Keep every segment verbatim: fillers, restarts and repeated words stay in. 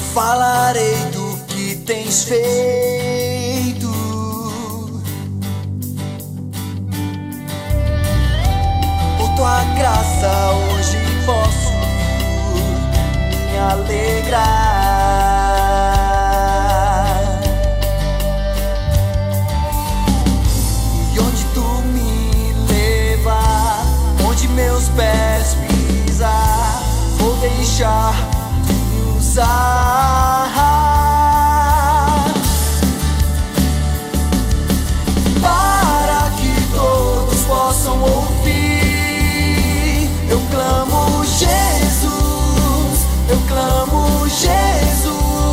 falarei do que tens feito. Por tua graça hoje posso me alegrar. E onde tu me levar, onde meus pés pisar, vou deixar tu me usar. Para que todos possam ouvir, eu clamo Jesus, eu clamo Jesus.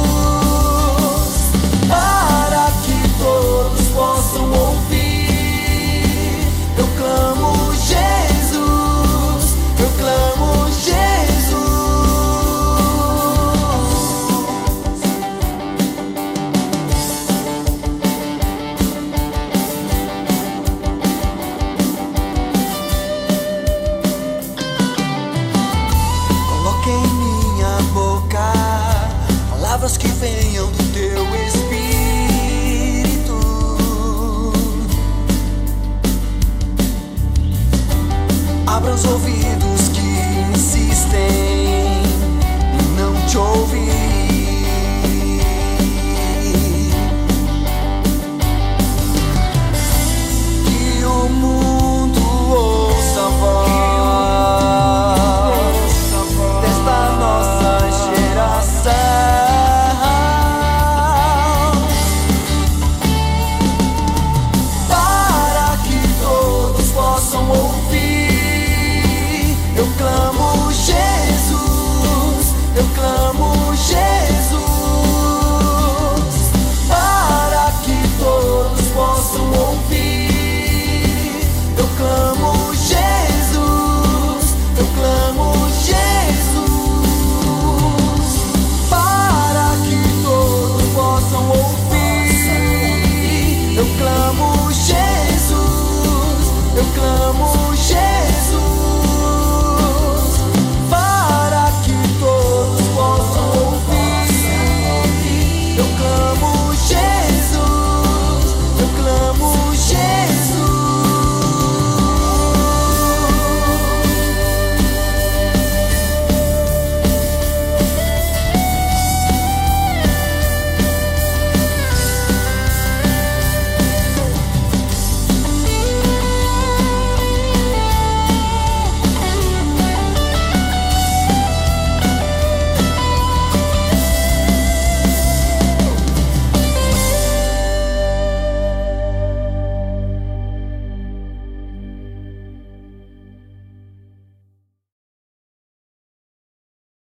Para que todos possam ouvir, eu clamo Jesus, eu clamo Jesus. Coloque em minha boca palavras que venham do